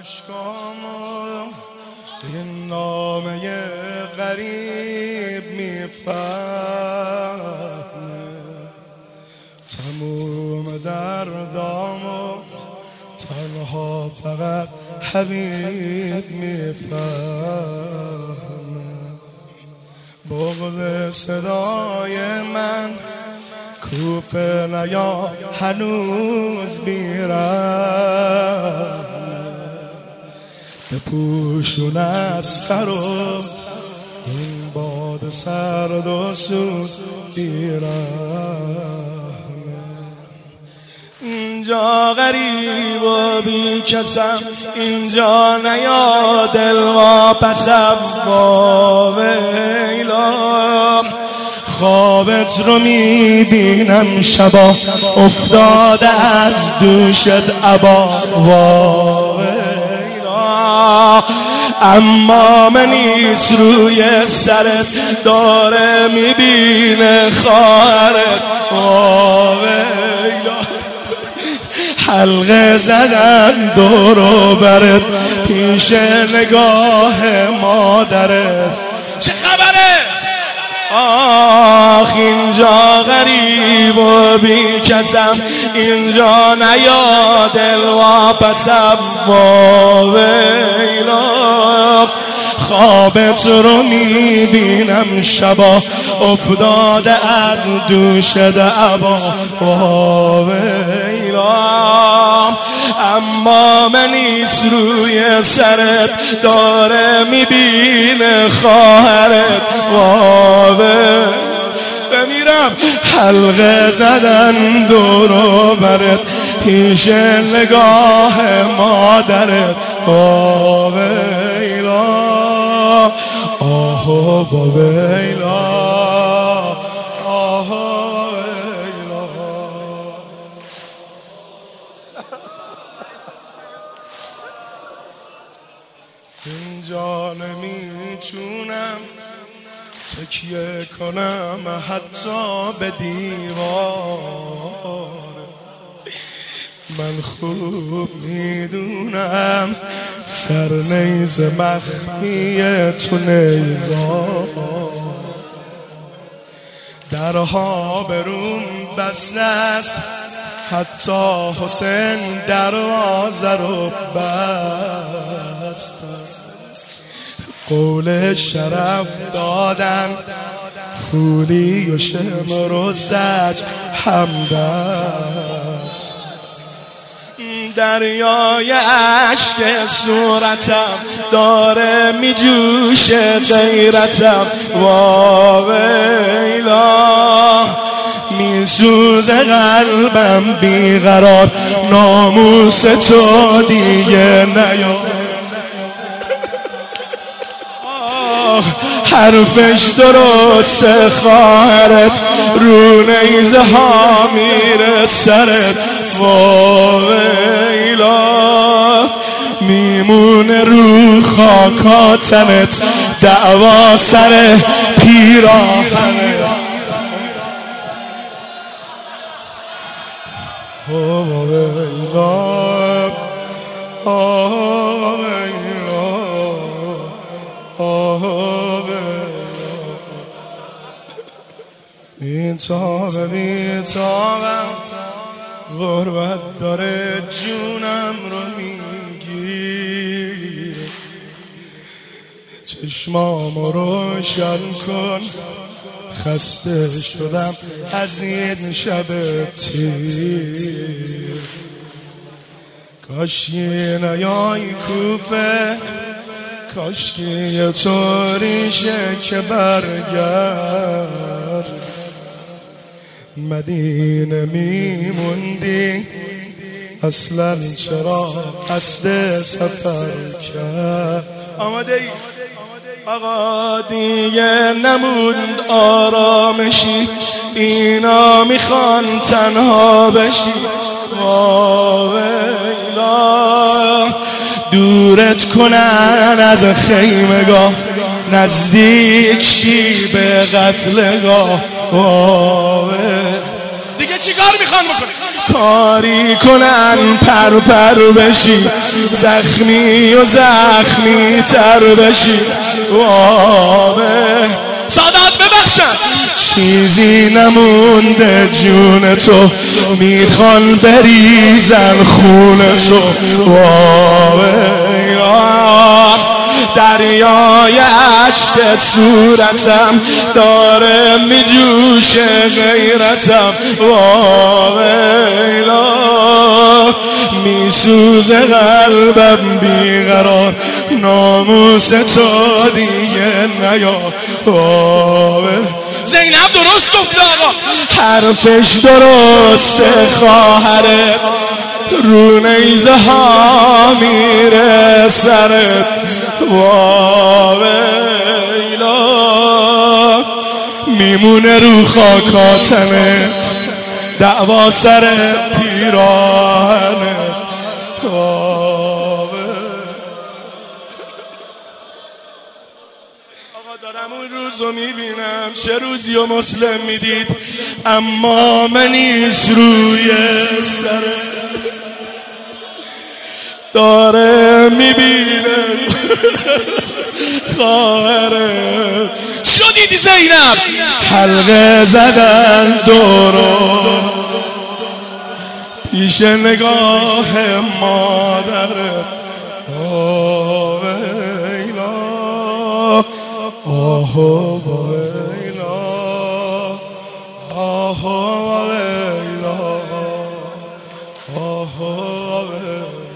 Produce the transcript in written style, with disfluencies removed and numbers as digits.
اشکامو این نامه غریب میفهمه، تموم دردامو تنها فقط حبیب میفهمه. بغض صدای من کوفه نیا هنوز بیرمه، بپوشون اسقر و این باد سرد و سوز بیرمه. اینجا غریب و بی کسم، اینجا نیا دل واپسم با ویلا. خوابت رو میبینم شبا افتاده از دوشت عبا با ویلا. اما نیست روی سرت داره میبینه خواهرت با ویلا. حلقه زدن دور و برت پیش نگاه مادرت. چه خبره؟ آخ اینجا غریب و بی کسم، اینجا نیا دل واپسم با ویلا. خوابت رو میبینم شبا افتاده از دوشت عبا با ویلا. اما نیست روی سرت داره میبینه خواهرت با بمیرم. حلقه زدن دور و برت پیش نگاه مادرت با ویلا. آه با ویلا، آه با ویلا. اینجا نمیتونم تکیه کنم حتی به دیوار. من خوب میدونم سر نیز مخفی تو نیزار. درها بروم بسته است، حتی حسین دروازه رو بست. قول شرف دادن خولی و شمر و زج همدست. دریای عشق صورتم داره میجوشه غیرتم با ویلا. میسوزه قلبم بیقرار، ناموس تو دیگه نیا. حرفش درسته خواهرت رو نیزه ها میره سرت با ویلا. میمونه رو خاکاتنت دعوا سر پیراهنت با ویلا. بیتابم غربت داره جونم رو میگیر. چشمامو روشن کن، خسته شدم از این شب تیر. کاش یه نیای کوفه، کاش که یه طوریشه که برگرد. مدینه میموندی اصلا چرا قصد سفر کرد؟ آماده ای؟ آقا دیگه نموند آرامشی، اینا میخوان تنها بشی با ویلا. دورت کنن از خیمگاه، نزدیک شی به قتلگاه. دیگه چی کار میخوان بکنه؟ کاری کنن پر پر بشی، زخمی و زخمی تر بشی. سادات ببخشن چیزی نمونده جون تو، میخوان بریزن خون تو. دریای عشق صورتم داره میجوشه غیرتم. ویلا میسوزه قلبم بیقرار، ناموس تو دیگه نیار. زینب درست گفت آقا، حرفش درسته خواهره، رو نیزه ها میره سرت. ویلا میمونه رو خاکاتمت، دعوا سر پیراهنت. آقا دارم اون روزو میبینم، چه روزی و مسلم میدید، اما منیز روی سرت داره میبینه خواهرت. چیو دیدی زینب؟ حلقه زدن دورو پیش نگاه مادرت. ویلا آه ویلا آه ویلا آه ویلا.